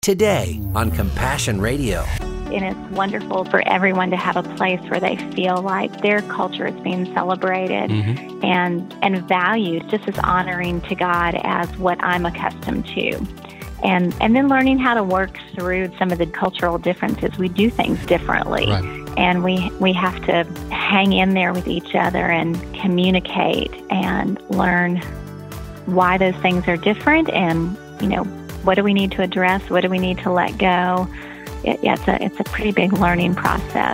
Today on Compassion Radio. And it's wonderful for everyone to have a place where they feel like their culture is being celebrated and valued just as honoring to God as what I'm accustomed to. And then learning how to work through some of the cultural differences. We do things differently. Right. And we have to hang in there with each other and communicate and learn why those things are different and, what do we need to address? What do we need to let go? It's a pretty big learning process.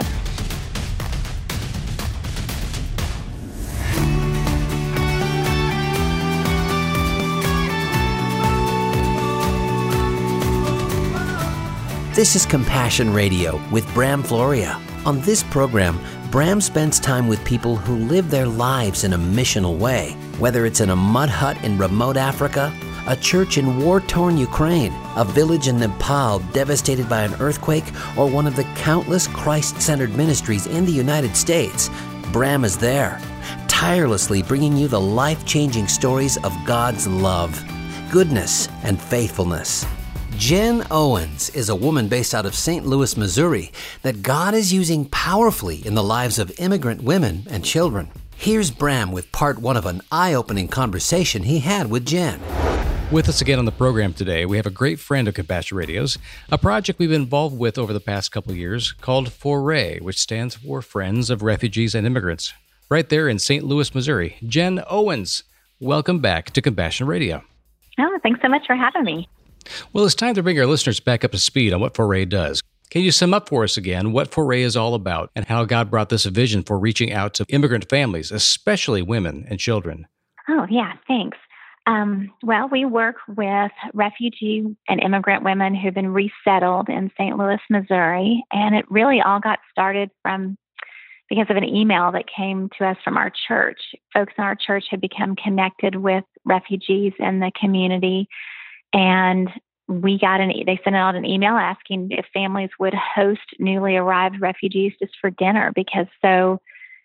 This is Compassion Radio with Bram Floria. On this program, Bram spends time with people who live their lives in a missional way, whether it's in a mud hut in remote Africa, a church in war-torn Ukraine, a village in Nepal devastated by an earthquake, or one of the countless Christ-centered ministries in the United States. Bram is there, tirelessly bringing you the life-changing stories of God's love, goodness, and faithfulness. Jen Owens is a woman based out of St. Louis, Missouri, that God is using powerfully in the lives of immigrant women and children. Here's Bram with part one of an eye-opening conversation he had with Jen. With us again on the program today, we have a great friend of Compassion Radio's, a project we've been involved with over the past couple of years called FORAY, which stands for Friends of Refugees and Immigrants, right there in St. Louis, Missouri. Jen Owens, welcome back to Compassion Radio. Oh, thanks so much for having me. Well, it's time to bring our listeners back up to speed on what FORAY does. Can you sum up for us again what FORAY is all about and how God brought this vision for reaching out to immigrant families, especially women and children? Oh, yeah, thanks. Well, we work with refugee and immigrant women who've been resettled in St. Louis, Missouri, and it really all got started because of an email that came to us from our church. Folks in our church had become connected with refugees in the community, and they sent out an email asking if families would host newly arrived refugees just for dinner because so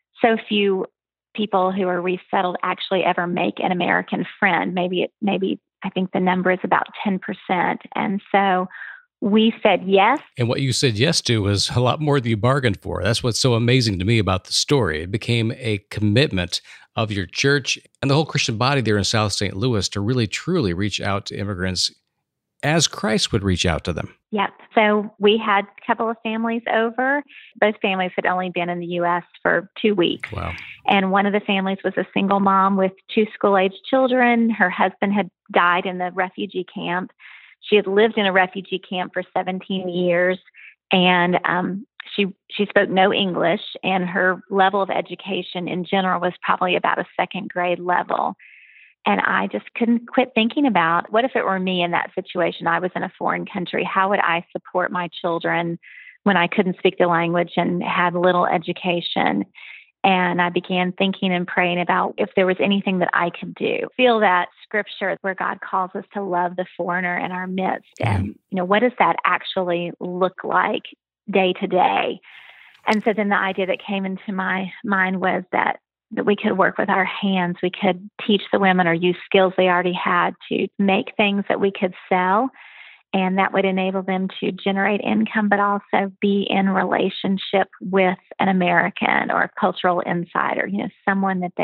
few people who are resettled actually ever make an American friend. Maybe I think the number is about 10%. And so we said yes. And what you said yes to was a lot more than you bargained for. That's what's so amazing to me about the story. It became a commitment of your church and the whole Christian body there in South St. Louis to really, truly reach out to immigrants as Christ would reach out to them. Yep. So we had a couple of families over. Both families had only been in the U.S. for 2 weeks. Wow. And one of the families was a single mom with 2 school-aged children. Her husband had died in the refugee camp. She had lived in a refugee camp for 17 years, and she spoke no English, and her level of education in general was probably about a second grade level. And I just couldn't quit thinking about, what if it were me in that situation? I was in a foreign country. How would I support my children when I couldn't speak the language and had little education? And I began thinking and praying about if there was anything that I could do. Feel that scripture where God calls us to love the foreigner in our midst. And, what does that actually look like day to day? And so then the idea that came into my mind was that we could work with our hands. We could teach the women or use skills they already had to make things that we could sell. And that would enable them to generate income, but also be in relationship with an American or a cultural insider, someone that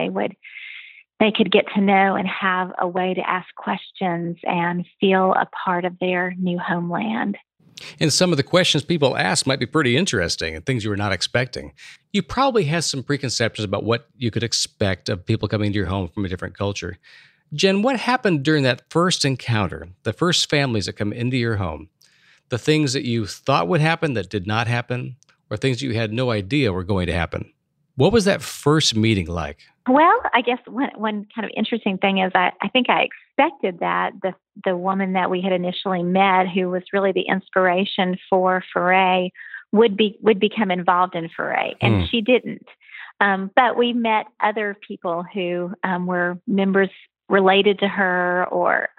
they could get to know and have a way to ask questions and feel a part of their new homeland. And some of the questions people ask might be pretty interesting and things you were not expecting. You probably had some preconceptions about what you could expect of people coming to your home from a different culture. Jen, what happened during that first encounter, the first families that come into your home? The things that you thought would happen that did not happen, or things that you had no idea were going to happen? What was that first meeting like? Well, I guess one kind of interesting thing is I think I expected that the woman that we had initially met, who was really the inspiration for FORAY, would become involved in FORAY, and she didn't. But we met other people who were members related to her, or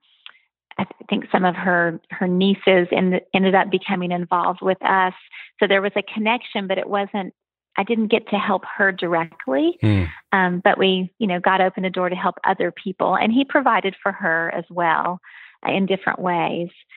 I think some of her nieces ended up becoming involved with us. So there was a connection, but I didn't get to help her directly. But we, God opened a door to help other people, and He provided for her as well in different ways.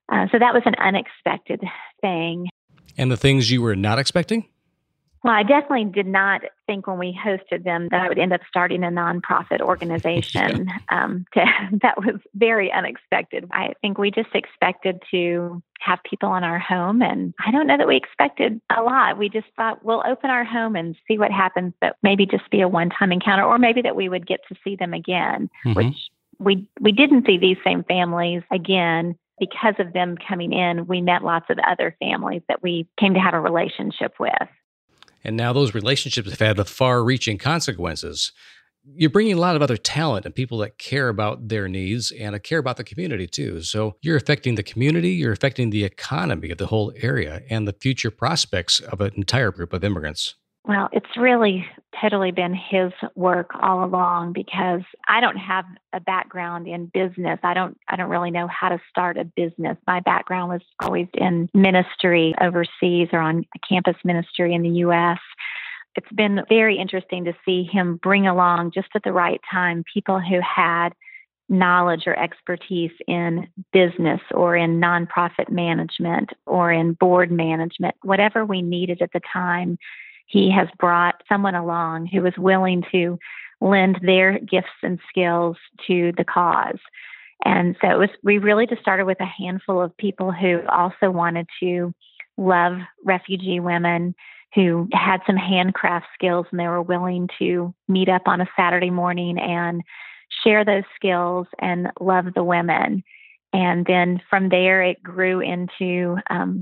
So that was an unexpected thing. And the things you were not expecting? Well, I definitely did not think when we hosted them that I would end up starting a nonprofit organization. That was very unexpected. I think we just expected to have people in our home, and I don't know that we expected a lot. We just thought we'll open our home and see what happens, but maybe just be a one-time encounter, or maybe that we would get to see them again, which we didn't see these same families again. Because of them coming in, we met lots of other families that we came to have a relationship with. And now those relationships have had far-reaching consequences. You're bringing a lot of other talent and people that care about their needs and care about the community too. So you're affecting the community, you're affecting the economy of the whole area and the future prospects of an entire group of immigrants. Well, it's really totally been his work all along, because I don't have a background in business. I don't really know how to start a business. My background was always in ministry overseas or on a campus ministry in the U.S. It's been very interesting to see him bring along, just at the right time, people who had knowledge or expertise in business or in nonprofit management or in board management, whatever we needed at the time. He has brought someone along who was willing to lend their gifts and skills to the cause. And so we really just started with a handful of people who also wanted to love refugee women, who had some handcraft skills, and they were willing to meet up on a Saturday morning and share those skills and love the women. And then from there, it grew into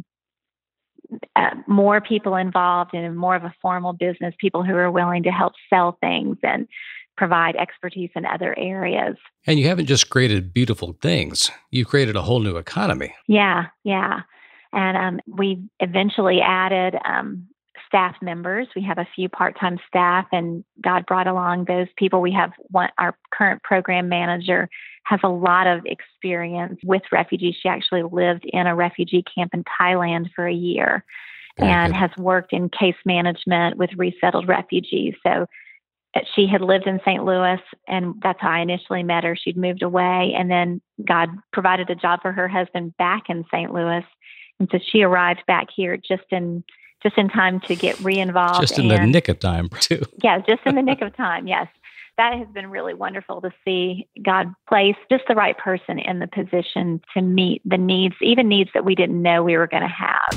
more people involved in more of a formal business, people who are willing to help sell things and provide expertise in other areas. And you haven't just created beautiful things, you created a whole new economy. Yeah. And we eventually added staff members. We have a few part-time staff, and God brought along those people. We have our current program manager has a lot of experience with refugees. She actually lived in a refugee camp in Thailand for a year and has worked in case management with resettled refugees. So she had lived in St. Louis, and that's how I initially met her. She'd moved away, and then God provided a job for her husband back in St. Louis. And so she arrived back here just in time to get re-involved. Just in the nick of time, too. Yeah, just in the nick of time, yes. That has been really wonderful to see God place just the right person in the position to meet the needs, even needs that we didn't know we were going to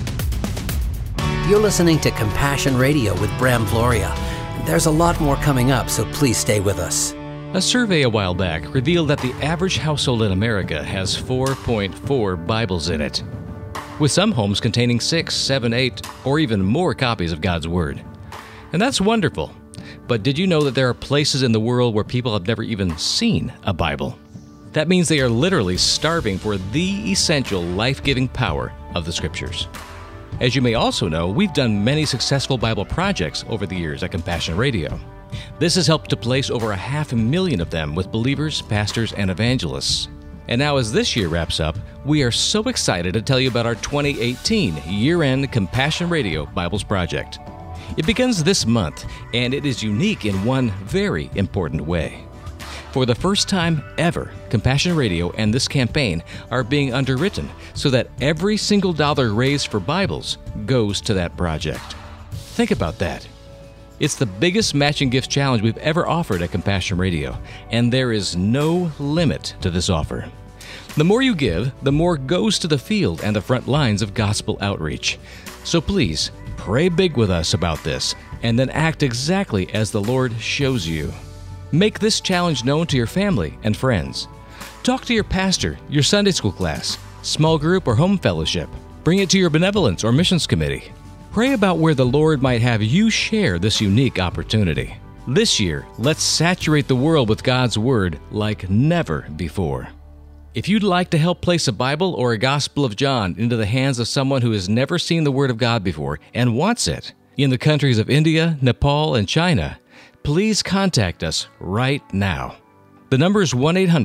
have. You're listening to Compassion Radio with Bram Floria. There's a lot more coming up, so please stay with us. A survey a while back revealed that the average household in America has 4.4 Bibles in it, with some homes containing 6, 7, 8, or even more copies of God's Word. And that's wonderful. But did you know that there are places in the world where people have never even seen a Bible? That means they are literally starving for the essential life-giving power of the Scriptures. As you may also know, we've done many successful Bible projects over the years at Compassion Radio. This has helped to place over 500,000 of them with believers, pastors, and evangelists. And now as this year wraps up, we are so excited to tell you about our 2018 year-end Compassion Radio Bibles Project. It begins this month, and it is unique in one very important way. For the first time ever, Compassion Radio and this campaign are being underwritten so that every single dollar raised for Bibles goes to that project. Think about that. It's the biggest matching gift challenge we've ever offered at Compassion Radio, and there is no limit to this offer. The more you give, the more goes to the field and the front lines of gospel outreach. So please, pray big with us about this, and then act exactly as the Lord shows you. Make this challenge known to your family and friends. Talk to your pastor, your Sunday school class, small group, or home fellowship. Bring it to your benevolence or missions committee. Pray about where the Lord might have you share this unique opportunity. This year, let's saturate the world with God's Word like never before. If you'd like to help place a Bible or a Gospel of John into the hands of someone who has never seen the Word of God before and wants it, in the countries of India, Nepal, and China, please contact us right now. The number is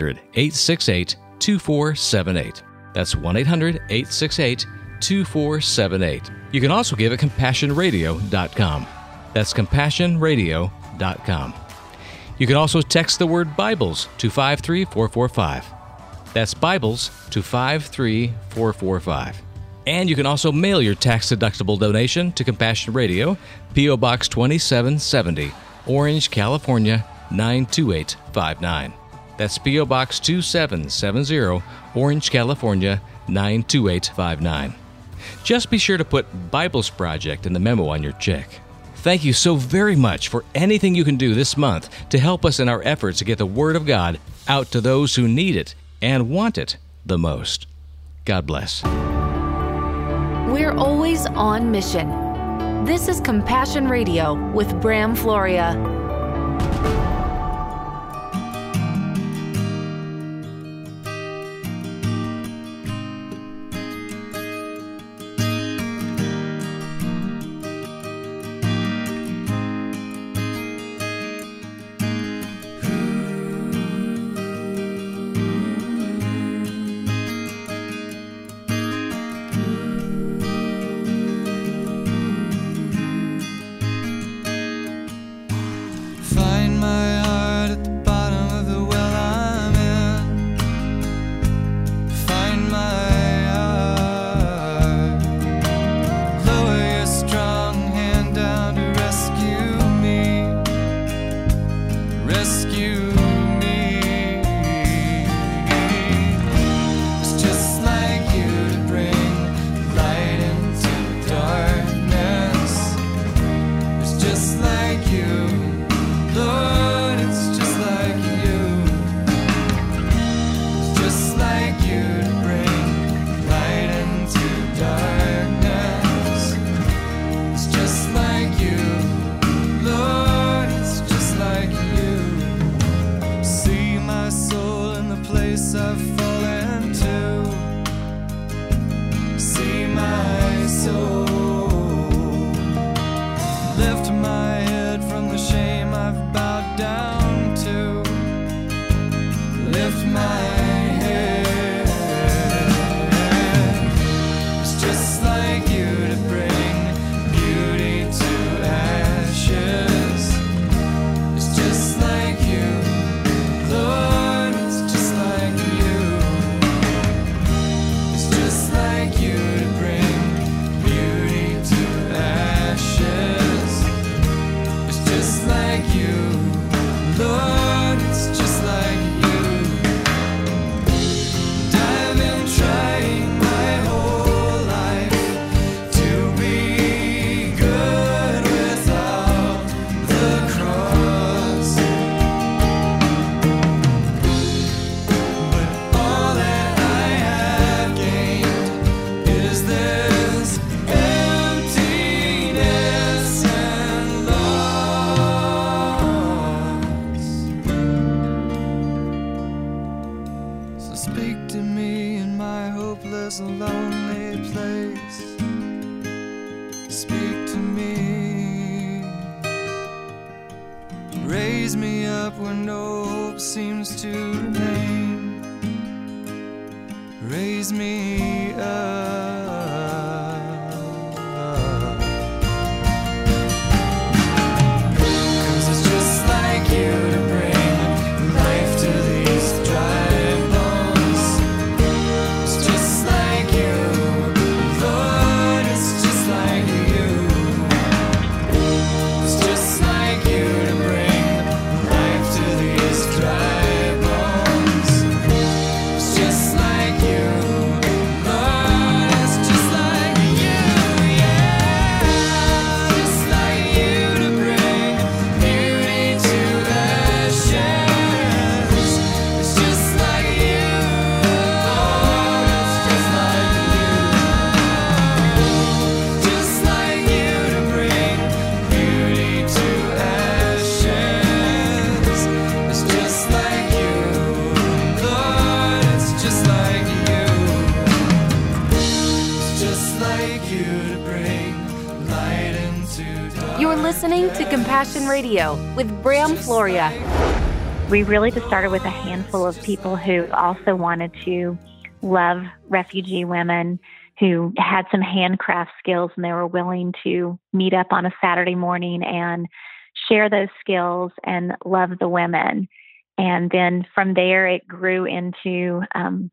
1-800-868-2478. That's 1-800-868-2478. You can also give at CompassionRadio.com. That's CompassionRadio.com. You can also text the word Bibles to 53445. That's Bibles to 53445. And you can also mail your tax-deductible donation to Compassion Radio, P.O. Box 2770, Orange, California, 92859. That's P.O. Box 2770, Orange, California, 92859. Just be sure to put Bibles Project in the memo on your check. Thank you so very much for anything you can do this month to help us in our efforts to get the Word of God out to those who need it and want it the most. God bless. We're always on mission. This is Compassion Radio with Bram Floria. Raise me up when no hope seems to remain. Raise me up. 'Cause it's just like you to bring life to these dry bones. It's just like you, Lord, it's just like you. It's just like you to bring life to these dry bones. It's just like you, Lord, it's just like you, yeah. It's just like you to bring beauty to ashes. It's just like you, Lord, it's just like you. Just like you to bring beauty to ashes. It's just like you, Lord, it's just like you. It's just like you to bring light into darkness. You're listening to Compassion Radio with Bram Floria. We really just started with a handful of people who also wanted to love refugee women, who had some handcraft skills, and they were willing to meet up on a Saturday morning and share those skills and love the women. And then from there, it grew into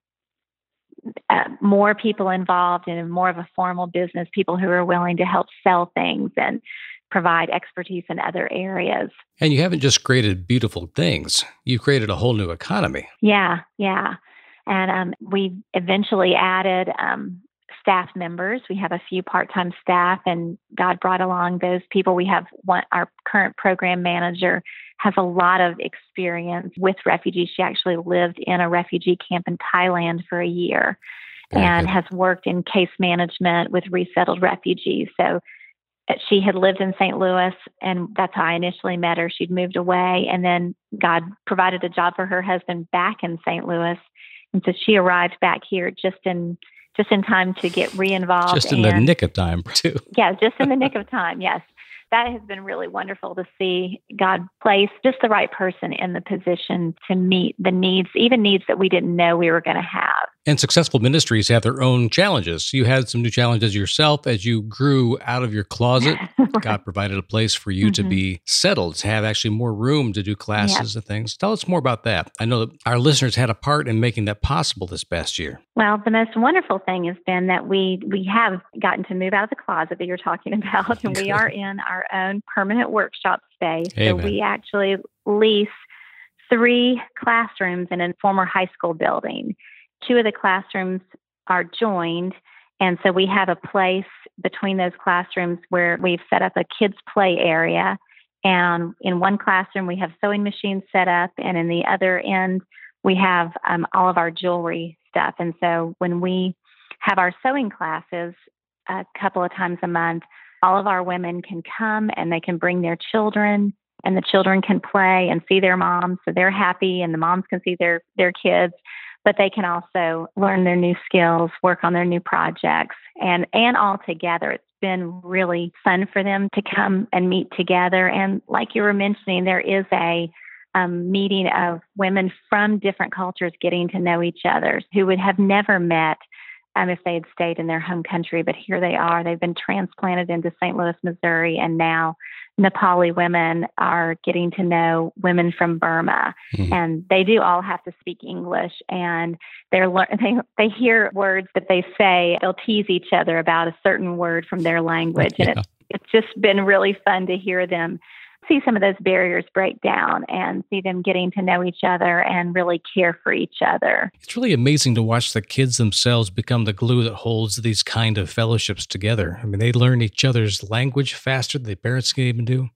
more people involved in more of a formal business, people who are willing to help sell things and provide expertise in other areas. And you haven't just created beautiful things, you created a whole new economy. Yeah. And we eventually added staff members. We have a few part-time staff, and God brought along those people. We have our current program manager has a lot of experience with refugees. She actually lived in a refugee camp in Thailand for a year and has worked in case management with resettled refugees. So she had lived in St. Louis, and that's how I initially met her. She'd moved away, and then God provided a job for her husband back in St. Louis. And so she arrived back here just in time to get re-involved. Just in the nick of time, too. Yeah, just in the nick of time, yes. That has been really wonderful to see God place just the right person in the position to meet the needs, even needs that we didn't know we were going to have. And successful ministries have their own challenges. You had some new challenges yourself as you grew out of your closet. God provided a place for you to be settled, to have actually more room to do classes and things. Tell us more about that. I know that our listeners had a part in making that possible this past year. Well, the most wonderful thing has been that we have gotten to move out of the closet that you're talking about, and we are in our own permanent workshop space. Amen. So we actually lease 3 classrooms in a former high school building. 2 of the classrooms are joined, and so we have a place between those classrooms where we've set up a kids' play area. And in one classroom, we have sewing machines set up, and in the other end, we have all of our jewelry stuff. And so when we have our sewing classes a couple of times a month, all of our women can come and they can bring their children, and the children can play and see their moms. So they're happy, and the moms can see their kids, but they can also learn their new skills, work on their new projects, and all together. It's been really fun for them to come and meet together. And like you were mentioning, there is a meeting of women from different cultures getting to know each other who would have never met if they had stayed in their home country. But here they are. They've been transplanted into St. Louis, Missouri, and now Nepali women are getting to know women from Burma. And they do all have to speak English, and they hear words that they say. They'll tease each other about a certain word from their language. And it's just been really fun to hear them see some of those barriers break down and see them getting to know each other and really care for each other. It's really amazing to watch the kids themselves become the glue that holds these kind of fellowships together. I mean, they learn each other's language faster than the parents can even do.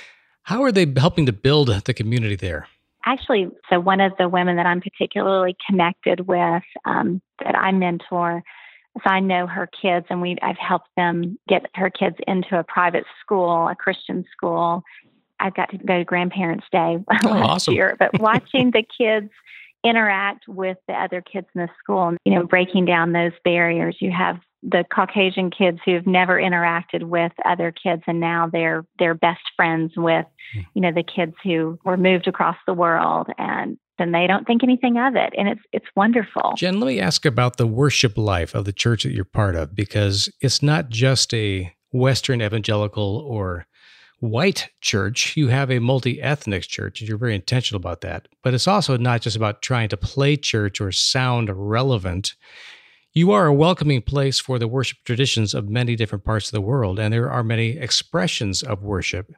How are they helping to build the community there? Actually, so one of the women that I'm particularly connected with that I mentor, so I know her kids, and I've helped them get her kids into a private school, a Christian school. I got to go to Grandparents' Day last year, but watching the kids interact with the other kids in the school, and, breaking down those barriers. You have the Caucasian kids who've never interacted with other kids, and now they're best friends with, the kids who were moved across the world, and they don't think anything of it. And it's wonderful. Jen, let me ask about the worship life of the church that you're part of, because it's not just a Western evangelical or white church. You have a multi-ethnic church, and you're very intentional about that. But it's also not just about trying to play church or sound relevant. You are a welcoming place for the worship traditions of many different parts of the world, and there are many expressions of worship.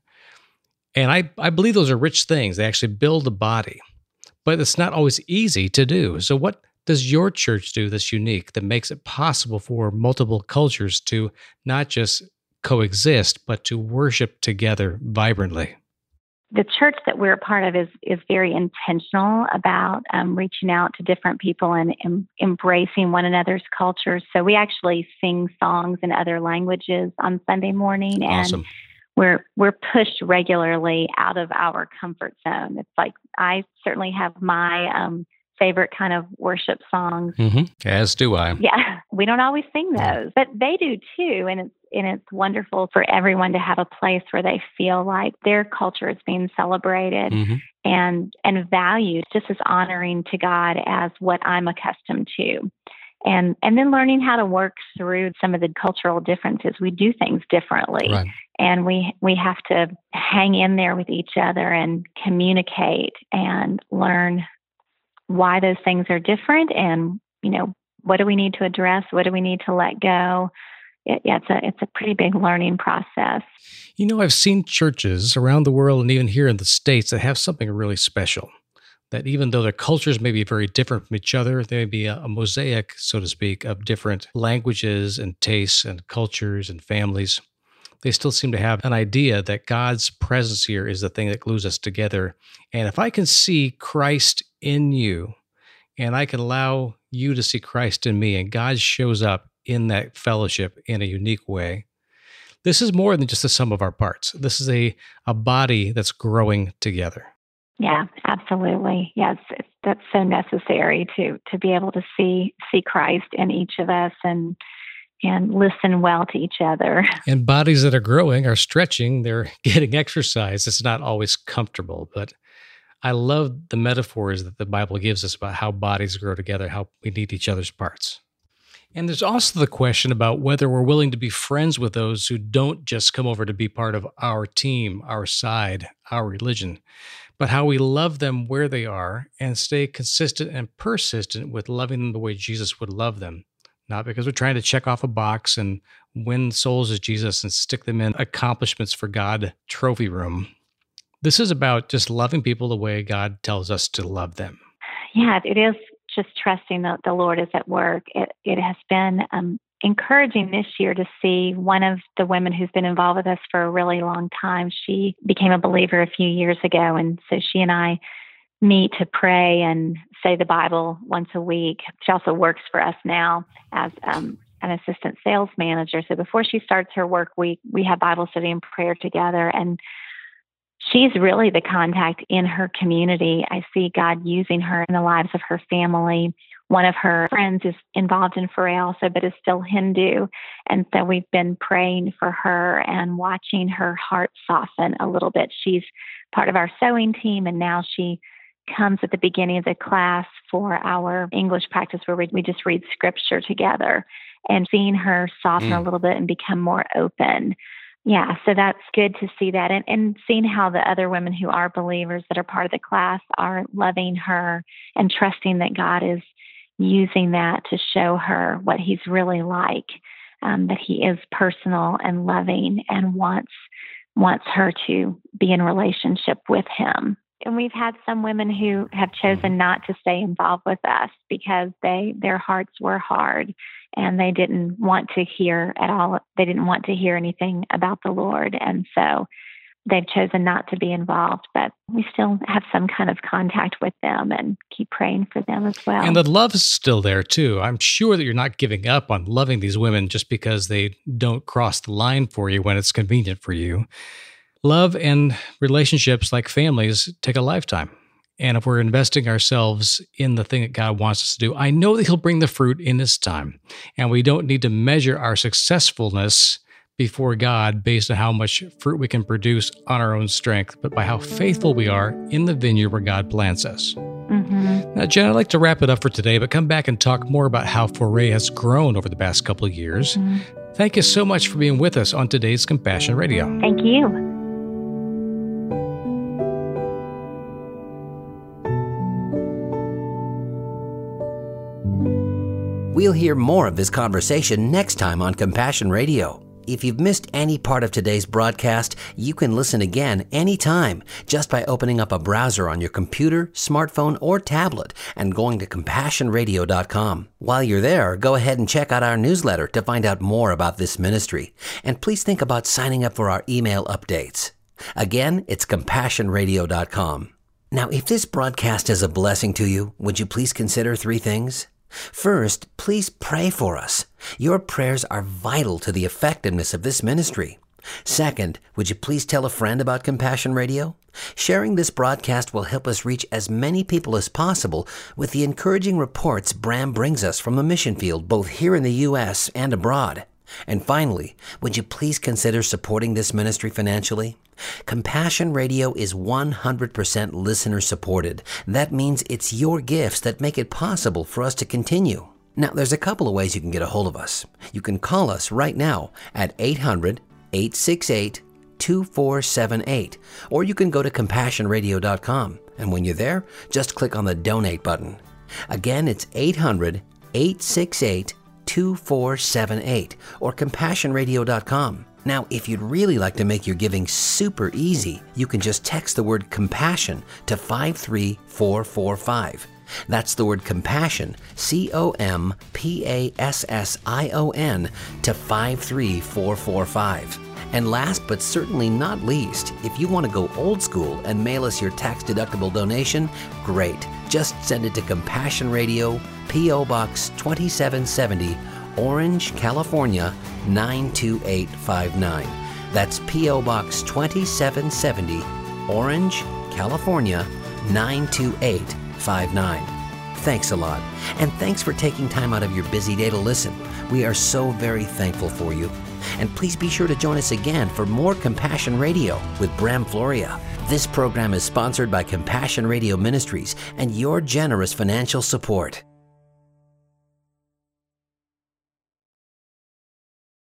And I believe those are rich things. They actually build the body. But it's not always easy to do. So what does your church do that's unique, that makes it possible for multiple cultures to not just coexist, but to worship together vibrantly? The church that we're a part of is very intentional about reaching out to different people and embracing one another's cultures. So we actually sing songs in other languages on Sunday morning, Awesome. and we're pushed regularly out of our comfort zone. It's like I certainly have my favorite kind of worship songs. As do I. Yeah, we don't always sing those, but they do too, and it's wonderful for everyone to have a place where they feel like their culture is being celebrated and valued, just as honoring to God as what I'm accustomed to. And then learning how to work through some of the cultural differences. We do things differently. Right. And we have to hang in there with each other and communicate and learn why those things are different, and, what do we need to address? What do we need to let go? It's a pretty big learning process. I've seen churches around the world and even here in the States that have something really special. That even though their cultures may be very different from each other, there may be a mosaic, so to speak, of different languages and tastes and cultures and families. They still seem to have an idea that God's presence here is the thing that glues us together. And if I can see Christ in you, and I can allow you to see Christ in me, and God shows up in that fellowship in a unique way, this is more than just the sum of our parts. This is a body that's growing together. Yeah, absolutely. Yes, that's so necessary to be able to see Christ in each of us and listen well to each other. And bodies that are growing are stretching, they're getting exercise. It's not always comfortable, but I love the metaphors that the Bible gives us about how bodies grow together, how we need each other's parts. And there's also the question about whether we're willing to be friends with those who don't just come over to be part of our team, our side, our religion, but how we love them where they are and stay consistent and persistent with loving them the way Jesus would love them. Not because we're trying to check off a box and win souls as Jesus and stick them in accomplishments for God trophy room. This is about just loving people the way God tells us to love them. Yeah, it is just trusting that the Lord is at work. It has been encouraging this year to see one of the women who's been involved with us for a really long time. She became a believer a few years ago, and so she and I meet to pray and say the Bible once a week. She also works for us now as an assistant sales manager. So before she starts her work week, we have Bible study and prayer together, and she's really the contact in her community. I see God using her in the lives of her family. One of her friends is involved in Foray also, but is still Hindu. And so we've been praying for her and watching her heart soften a little bit. She's part of our sewing team, and now she comes at the beginning of the class for our English practice where we just read scripture together, and seeing her soften a little bit and become more open. Yeah, so that's good to see that. And seeing how the other women who are believers that are part of the class are loving her and trusting that God is using that to show her what he's really like, that he is personal and loving and wants her to be in relationship with him. And we've had some women who have chosen not to stay involved with us because their hearts were hard and they didn't want to hear at all. They didn't want to hear anything about the Lord. And so they've chosen not to be involved, but we still have some kind of contact with them and keep praying for them as well. And the love is still there too. I'm sure that you're not giving up on loving these women just because they don't cross the line for you when it's convenient for you. Love and relationships like families take a lifetime. And if we're investing ourselves in the thing that God wants us to do, I know that he'll bring the fruit in his time. And we don't need to measure our successfulness before God based on how much fruit we can produce on our own strength, but by how faithful we are in the vineyard where God plants us. Mm-hmm. Now, Jen, I'd like to wrap it up for today, but come back and talk more about how Foray has grown over the past couple of years. Mm-hmm. Thank you so much for being with us on today's Compassion Radio. Thank you. We'll hear more of this conversation next time on Compassion Radio. If you've missed any part of today's broadcast, you can listen again anytime just by opening up a browser on your computer, smartphone, or tablet and going to CompassionRadio.com. While you're there, go ahead and check out our newsletter to find out more about this ministry. And please think about signing up for our email updates. Again, it's CompassionRadio.com. Now, if this broadcast is a blessing to you, would you please consider 3 things? First, please pray for us. Your prayers are vital to the effectiveness of this ministry. Second, would you please tell a friend about Compassion Radio? Sharing this broadcast will help us reach as many people as possible with the encouraging reports Bram brings us from the mission field, both here in the U.S. and abroad. And finally, would you please consider supporting this ministry financially? Compassion Radio is 100% listener supported. That means it's your gifts that make it possible for us to continue. Now, there's a couple of ways you can get a hold of us. You can call us right now at 800-868 888-2478. Or you can go to CompassionRadio.com. And when you're there, just click on the donate button. Again, it's 800-868-2478 or CompassionRadio.com. Now, if you'd really like to make your giving super easy, you can just text the word compassion to 53445. That's the word compassion, COMPASSION, to 53445. And last but certainly not least, if you want to go old school and mail us your tax-deductible donation, great. Just send it to Compassion Radio, P.O. Box 2770, Orange, California, 92859. That's P.O. Box 2770, Orange, California, 92859. Thanks a lot. And thanks for taking time out of your busy day to listen. We are so very thankful for you. And please be sure to join us again for more Compassion Radio with Bram Floria. This program is sponsored by Compassion Radio Ministries and your generous financial support.